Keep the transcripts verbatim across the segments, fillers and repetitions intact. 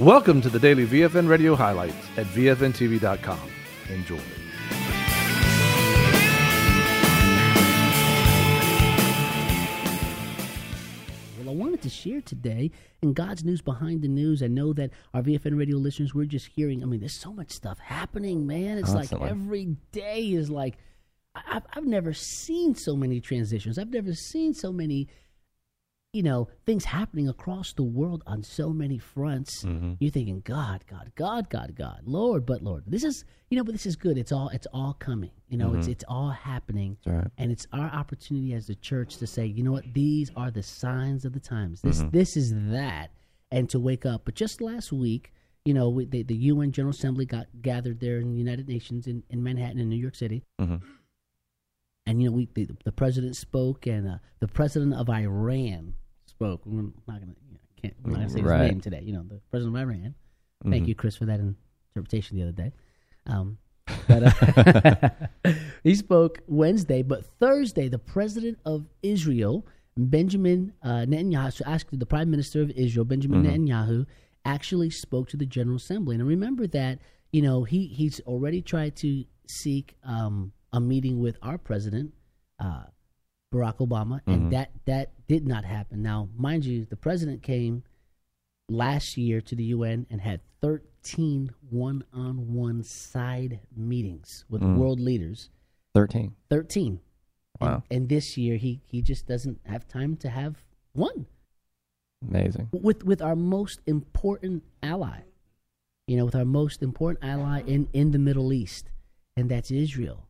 Welcome to the daily V F N Radio highlights at V F N T V dot com. Enjoy. Well, I wanted to share today in God's News Behind the News. I know that our V F N Radio listeners, we're just hearing, I mean, there's so much stuff happening, man. It's Constantly. like every day is like, I've, I've never seen so many transitions. I've never seen so many, you know, things happening across the world on so many fronts. Mm-hmm. You're thinking, God, God, God, God, God, Lord, but Lord. This is, you know, but this is good. It's all, it's all coming. You know, Mm-hmm. it's it's all happening. That's right. And it's our opportunity as the church to say, you know what, these are the signs of the times. This Mm-hmm. this is that, and to wake up. But just last week, you know, we, the, the U N General Assembly got gathered there in the United Nations in, in Manhattan in New York City. Mm-hmm. And, you know, we the, the president spoke, and uh, the president of Iran spoke. We're not going to, you know, can't, we're not going to say Right. his name today. You know, the president of Iran. Thank Mhm. you, Chris, for that interpretation the other day. Um, but uh, he spoke Wednesday, but Thursday, the president of Israel, Benjamin uh, Netanyahu, so actually the prime minister of Israel, Benjamin Mhm. Netanyahu, actually spoke to the General Assembly. And remember that, you know, he, he's already tried to seek um, a meeting with our president, uh, Barack Obama, and Mhm. that, that did not happen. Now, mind you, the president came last year to the U N and had thirteen one-on-one side meetings with Mm. world leaders. thirteen. thirteen. Wow. And, and this year, he, he just doesn't have time to have one Amazing. with with our most important ally. You know, with our most important ally in, in the Middle East, and that's Israel.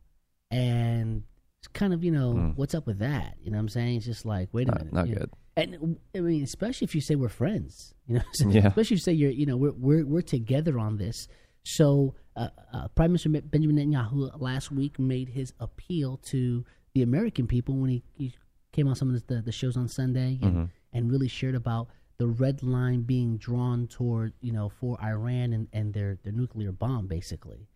And it's kind of, you know, Mm. what's up with that? You know what I'm saying? It's just like, wait a Not- minute. not you know. good. And I mean, especially if you say we're friends, you know, so- Yeah. especially if you say you're, you know, we're we're we're together on this. So, uh, uh, Prime Minister Benjamin Netanyahu last week made his appeal to the American people when he, he came on some of the, the shows on Sunday and, Mhm. and really shared about the red line being drawn toward, you know, for Iran and, and their, their nuclear bomb, basically.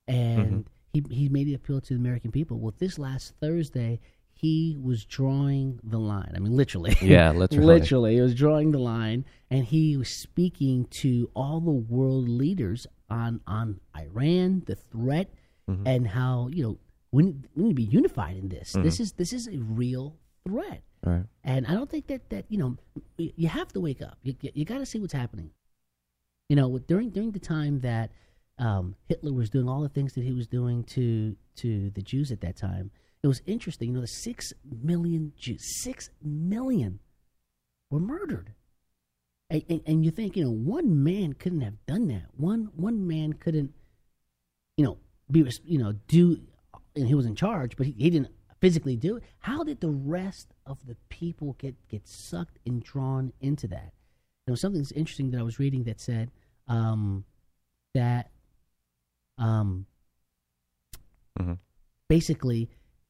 And he he made the appeal to the American people. Well, this last Thursday, he was drawing the line. I mean, literally. Yeah, literally. literally. He was drawing the line, and he was speaking to all the world leaders on, on Iran, the threat, Mhm. and how, you know, we need, we need to be unified in this. Mhm. This is this is a real threat. Right. And I don't think that, that you know, y- you have to wake up. You, you, you got to see what's happening. You know, during during the time that um, Hitler was doing all the things that he was doing to to the Jews at that time, it was interesting. You know, the six million Jews, six million were murdered. And, and, and you think, you know, one man couldn't have done that. One one man couldn't, you know, be res- you know do, and he was in charge, but he, he didn't physically do it. How did the rest of the people get get sucked and drawn into that? You know, something that's interesting that I was reading that said um, that um, Mhm. basically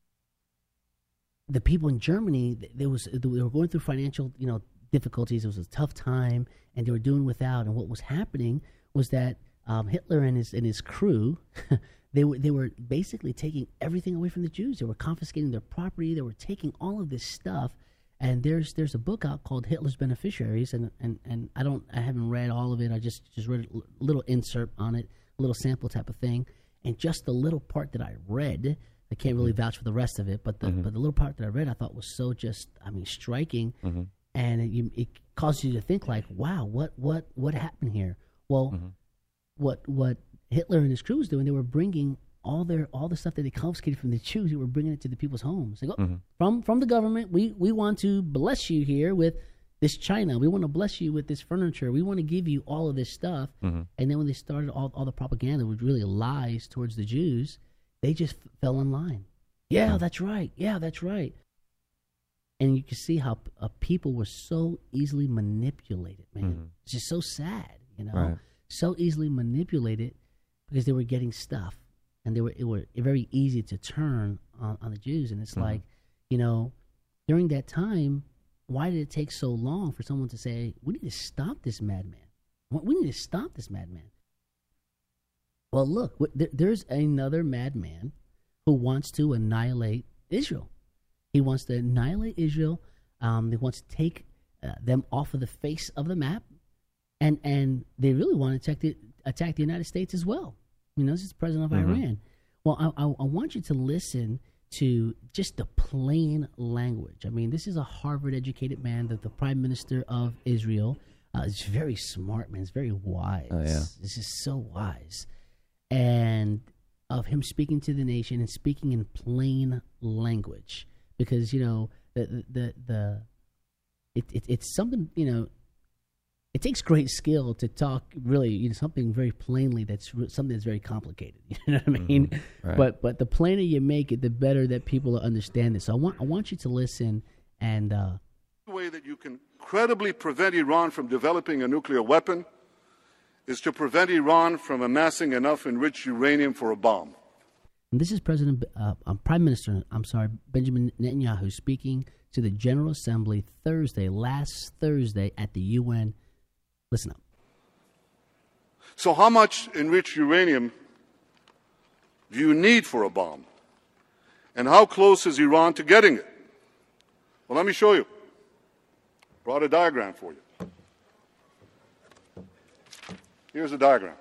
the people in Germany, th- there was they were going through financial, you know, difficulties. It was a tough time, and they were doing without. And what was happening was that um, Hitler and his and his crew, they were they were basically taking everything away from the Jews. They were confiscating their property. They were taking all of this stuff. And there's there's a book out called Hitler's Beneficiaries, and and, and I don't I haven't read all of it. I just just read a little insert on it, a little sample type of thing, and just the little part that I read. I can't really vouch for the rest of it, but the Mhm. but the little part that I read, I thought was so just, I mean, striking, Mhm. and it, you, it causes you to think like, wow, what what what happened here? Well, Mhm. what what Hitler and his crew was doing, they were bringing all their all the stuff that they confiscated from the Jews, they were bringing it to the people's homes. They go, Mhm. from from the government, we we want to bless you here with this china. We want to bless you with this furniture. We want to give you all of this stuff. Mhm. And then when they started all all the propaganda, which really lies towards the Jews, they just f- fell in line. Yeah, Mhm. that's right. Yeah, that's right. And you can see how p- uh, people were so easily manipulated, man. Mhm. It's just so sad, you know, Right. so easily manipulated because they were getting stuff, and they were it were very easy to turn on, on the Jews. And it's Mhm. like, you know, during that time, why did it take so long for someone to say, we need to stop this madman? We need to stop this madman. Well, look, w- there- there's another madman who wants to annihilate Israel. He wants to annihilate Israel. Um, he wants to take uh, them off of the face of the map. and and they really want to attack the, attack the United States as well. You know, this is the president of mm-hmm. Iran. Well, I, I, I want you to listen to just the plain language. I mean, this is a Harvard-educated man, that the prime minister of Israel. Uh, is very smart, man. He's very wise. Oh, yeah. This is so wise. And of him speaking to the nation and speaking in plain language. Because, you know, the the the it, it it's something, you know, it takes great skill to talk really, you know, something very plainly that's re- something that's very complicated. You know what I mean? Mm-hmm. Right. But but the plainer you make it, the better that people understand it. So I want I want you to listen and uh, the way that you can credibly prevent Iran from developing a nuclear weapon is to prevent Iran from amassing enough enriched uranium for a bomb. And this is President, uh, um, Prime Minister, I'm sorry, Benjamin Netanyahu speaking to the General Assembly Thursday, last Thursday at the U N. Listen up. So how much enriched uranium do you need for a bomb? And how close is Iran to getting it? Well, let me show you. Brought a diagram for you. Here's a diagram.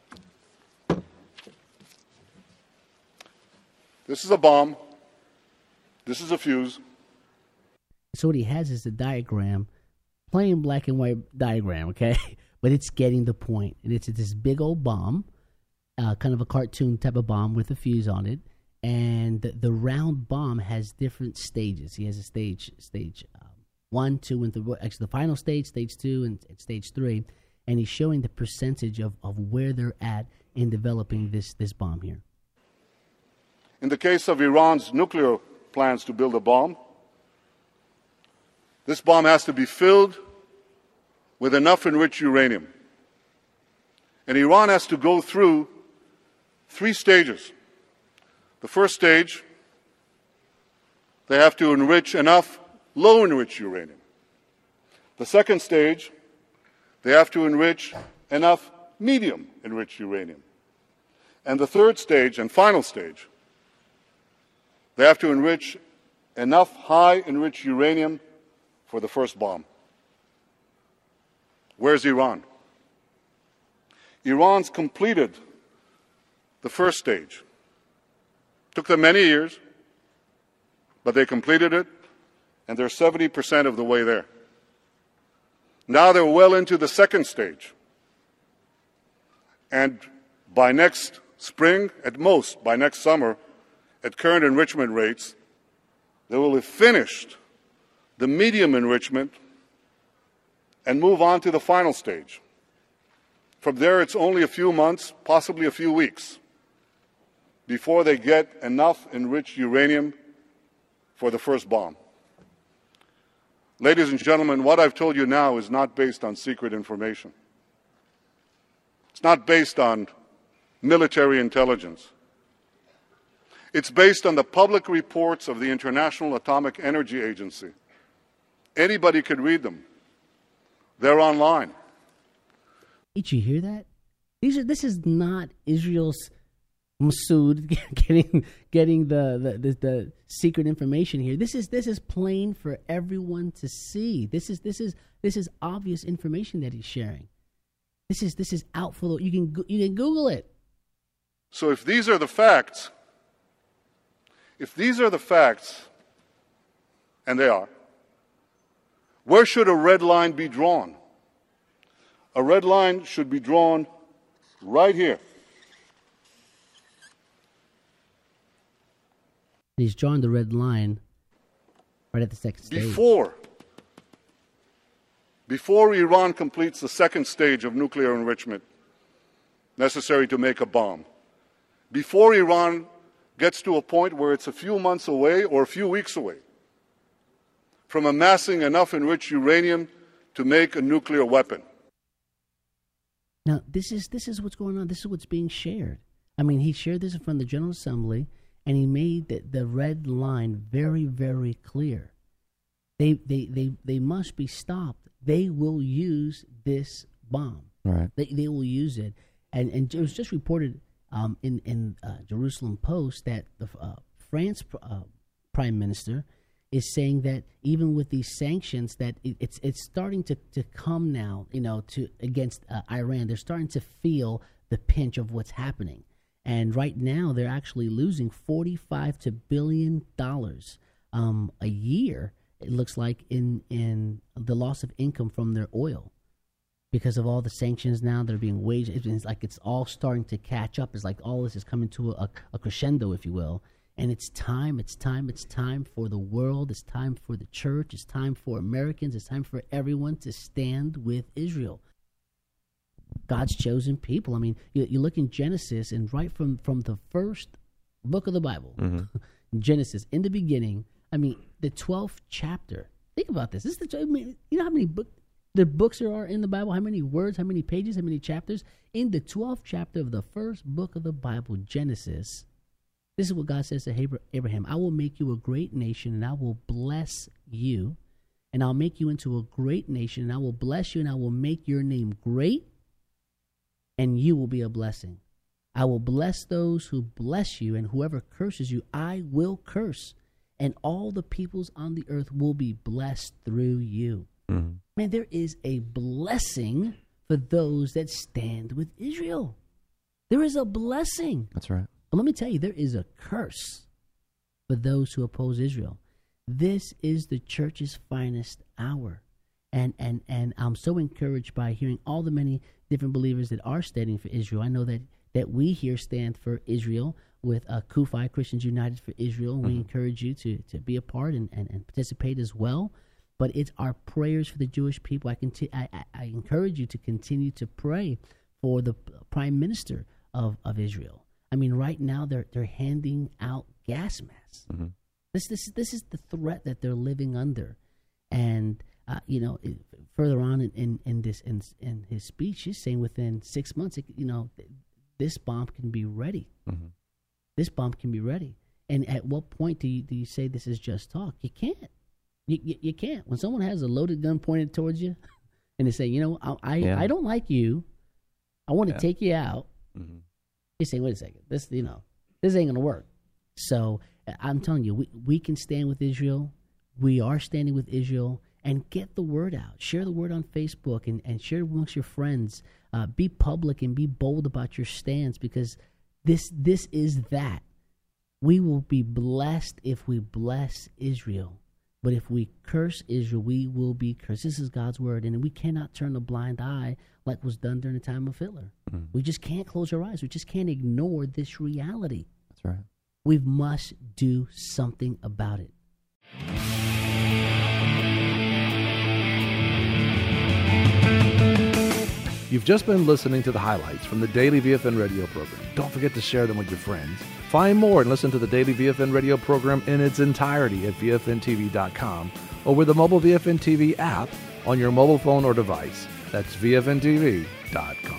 This is a bomb. This is a fuse. So what he has is a diagram, plain black and white diagram, okay? But it's getting the point. And it's this big old bomb, uh, kind of a cartoon type of bomb with a fuse on it. And the, the round bomb has different stages. He has a stage, stage um, one, two, and th- actually the final stage, stage two, and, and stage three. And he's showing the percentage of, of where they're at in developing this, this bomb here. In the case of Iran's nuclear plans to build a bomb, this bomb has to be filled with enough enriched uranium. And Iran has to go through three stages. The first stage, they have to enrich enough low-enriched uranium. The second stage, they have to enrich enough medium-enriched uranium. And the third stage and final stage, they have to enrich enough high-enriched uranium for the first bomb. Where's Iran? Iran's completed the first stage. Took them many years, but they completed it, and they're seventy percent of the way there. Now they're well into the second stage. And by next spring, at most, by next summer, at current enrichment rates, they will have finished the medium enrichment and move on to the final stage. From there, it's only a few months, possibly a few weeks, before they get enough enriched uranium for the first bomb. Ladies and gentlemen, what I've told you now is not based on secret information. It's not based on military intelligence. It's based on the public reports of the International Atomic Energy Agency. Anybody could read them. They're online. Did you hear that? These are. This is not Israel's Masood getting getting the the, the the secret information here. This is this is plain for everyone to see. This is this is this is obvious information that he's sharing. This is this is out for the, you can you can Google it. So if these are the facts, if these are the facts, and they are, where should a red line be drawn? A red line should be drawn right here. He's drawing the red line right at the second stage. Before, before Iran completes the second stage of nuclear enrichment necessary to make a bomb, before Iran gets to a point where it's a few months away or a few weeks away from amassing enough enriched uranium to make a nuclear weapon. Now, this is this is what's going on. This is what's being shared. I mean, he shared this in front of the General Assembly, and he made the, the red line very, very clear. They, they, they, they must be stopped. They will use this bomb. Right. They, they will use it. And and it was just reported um, in in uh, Jerusalem Post that the uh, France uh, Prime Minister is saying that even with these sanctions, that it, it's it's starting to, to come now, you know, to against uh, Iran. They're starting to feel the pinch of what's happening, and right now they're actually losing forty-five to billion dollars um, a year. It looks like in in the loss of income from their oil because of all the sanctions now that are being waged. It's like it's all starting to catch up. It's like all this is coming to a, a crescendo, if you will. And it's time, it's time, it's time for the world, it's time for the church, it's time for Americans, it's time for everyone to stand with Israel. God's chosen people. I mean, you, you look in Genesis, and right from, from the first book of the Bible, mm-hmm. Genesis, in the beginning, I mean, the twelfth chapter. Think about this. This is the, I mean, you know how many book, the books there are in the Bible? How many words, how many pages, how many chapters? In the twelfth chapter of the first book of the Bible, Genesis, this is what God says to Abraham. I will make you a great nation, and I will bless you, and I'll make you into a great nation, and I will bless you, and I will make your name great, and you will be a blessing. I will bless those who bless you, and whoever curses you, I will curse, and all the peoples on the earth will be blessed through you. Mm-hmm. Man, there is a blessing for those that stand with Israel. There is a blessing. That's right. But let me tell you, there is a curse for those who oppose Israel. This is the church's finest hour. And and and I'm so encouraged by hearing all the many different believers that are standing for Israel. I know that, that we here stand for Israel with uh, Kufi, Christians United for Israel. Mm-hmm. We encourage you to, to be a part and, and, and participate as well. But it's our prayers for the Jewish people. I, conti- I, I, I encourage you to continue to pray for the prime minister of, of Israel. I mean, right now they're they're handing out gas masks. Mm-hmm. This this this is the threat that they're living under, and uh, you know, it, further on in, in, in this in, in his speech, he's saying within six months, it, you know, this bomb can be ready. Mm-hmm. This bomb can be ready. And at what point do you do you say this is just talk? You can't. You you, you can't. When someone has a loaded gun pointed towards you, and they say, you know, I I, yeah. I don't like you, I want to yeah. take you out. Mm-hmm. You're saying, wait a second, this, you know, this ain't going to work. So I'm telling you, we, we can stand with Israel. We are standing with Israel, and get the word out. Share the word on Facebook and, and share it amongst your friends. Uh, be public and be bold about your stance, because this this is that. We will be blessed if we bless Israel. But if we curse Israel, we will be cursed. This is God's word, and we cannot turn a blind eye like was done during the time of Hitler. Mm-hmm. We just can't close our eyes. We just can't ignore this reality. That's right. We must do something about it. You've just been listening to the highlights from the Daily V F N radio program. Don't forget to share them with your friends. Find more and listen to the Daily V F N radio program in its entirety at V F N T V dot com or with the mobile V F N T V app on your mobile phone or device. That's V F N T V dot com.